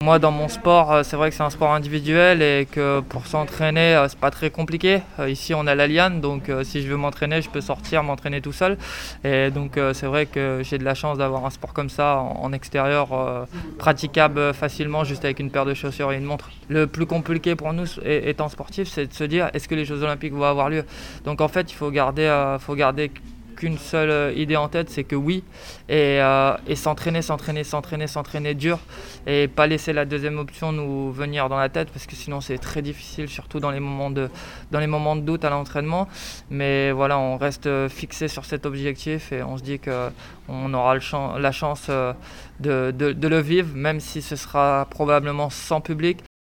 moi, dans mon sport, c'est vrai que c'est un sport individuel et que pour s'entraîner, c'est pas très compliqué. Ici, on a la liane, donc si je veux m'entraîner, je peux sortir, m'entraîner tout seul. Et donc, c'est vrai que j'ai de la chance d'avoir un sport comme ça en extérieur, praticable facilement, juste avec une paire de chaussures et une montre. Le plus compliqué pour nous, étant sportif, c'est de se dire est-ce que les Jeux Olympiques vont avoir lieu. Donc, en fait, il faut garder qu'une seule idée en tête, c'est que oui, et s'entraîner dur et pas laisser la deuxième option nous venir dans la tête parce que sinon c'est très difficile, surtout dans les moments de doute à l'entraînement. Mais voilà, on reste fixé sur cet objectif et on se dit qu'on aura la chance de le vivre, même si ce sera probablement sans public.